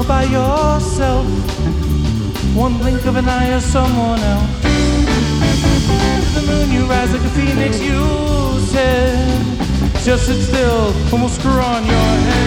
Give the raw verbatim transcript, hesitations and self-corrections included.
by yourself. One blink of an eye or someone else. To the moon you rise like a phoenix, you said. Just sit still, and we'll screw on your head.